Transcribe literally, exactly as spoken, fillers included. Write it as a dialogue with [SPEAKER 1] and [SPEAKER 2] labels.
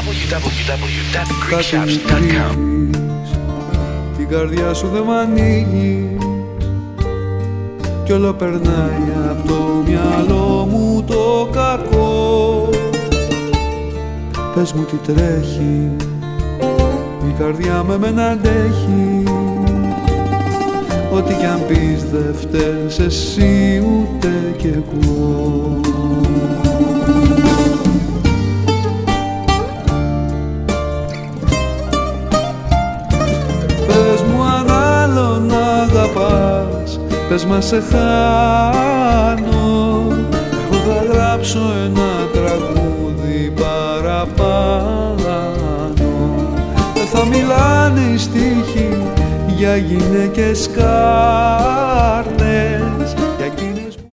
[SPEAKER 1] double-u double-u double-u dot greek shops dot com.
[SPEAKER 2] Την καρδιά σου δεν μ' ανοίγει κι όλο περνάει από το μυαλό μου το κακό. Πες μου τι τρέχει, η καρδιά με μένα αντέχει. Ό,τι κι αν πεις δε φταίς εσύ ούτε κι εγώ. Πες μου αν άλλο να αγαπάς, πες μα σε χάνω. Εγώ θα γράψω ένα τραγούδι παραπάνω. Δεν θα μιλάνε οι στίχοι για γυναίκες καν.